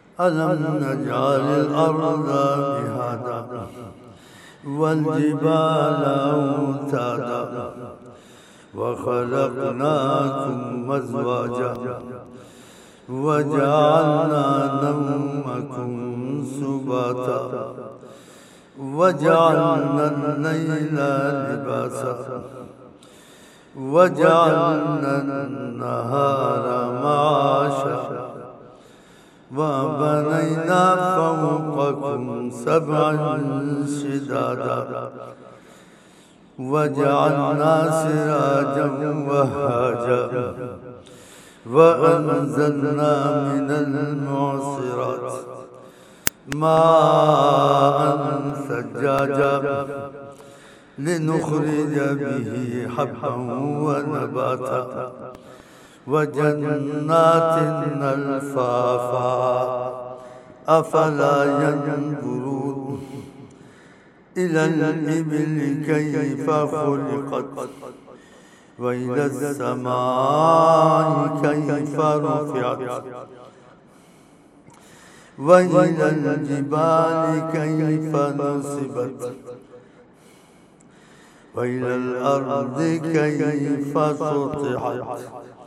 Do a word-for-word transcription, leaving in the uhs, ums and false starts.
ألم نجعل الأرض مهادا والجبال أوتادا وخلقناكم أزواجا وجعلنا نومكم سباتا وجعلنا الليل لباسا وجعلنا النهار معاشا وبنينا فوقكم سبعا شدادا وجعلنا سراجا وهاجا وأنزلنا من المعصرات ماء ثجاجا لنخرج به حبا ونباتا وجنات ألفافا أفلا ينظرون إلى الإبل كيف خلقت وإلى السماء كيف رفعت وإلى الجبال كيف نصبت وإلى الأرض كيف سطحت